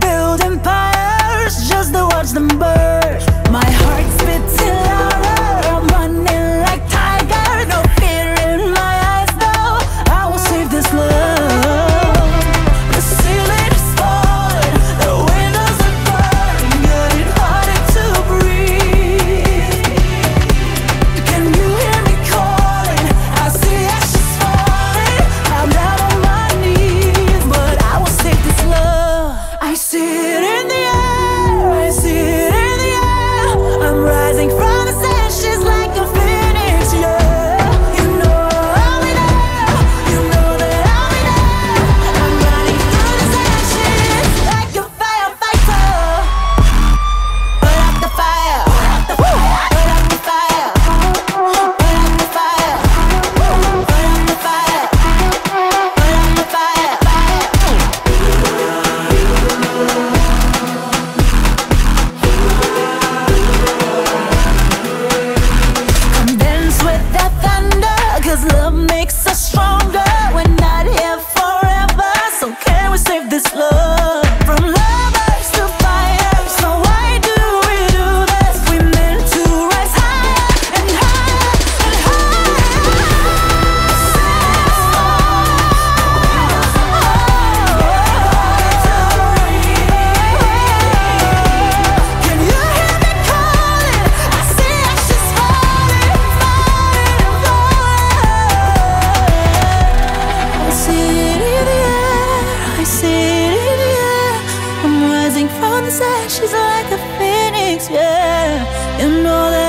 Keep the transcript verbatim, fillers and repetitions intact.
build empires just to watch them burn. My heart spits in louder, I'm running like tiger. No fear in my eyes, no, I will save this love. The ceiling is falling, the windows are burning, getting harder to breathe. Can you hear me calling? I see ashes falling, I'm down on my knees, but I will save this love. I see it in the air, I see it in the air. I'm rising from the ashes like a phoenix, yeah. You know I'll be there, you know that I'll be there. I'm running through the ashes like a firefighter. Put out the fire, put out the fire, put out the fire, put out the fire, put out the fire, put out the fire, Come dance with that thunder, 'cause love makes us stronger. We're not here forever, so can we save this love? From lovers to fire, so why do we do this? We meant to rise higher and higher and higher. Can you hear me calling? I see ashes falling, falling, falling. I see it in the air, I see it in the air. I'm rising from the ashes like a phoenix, yeah. You know that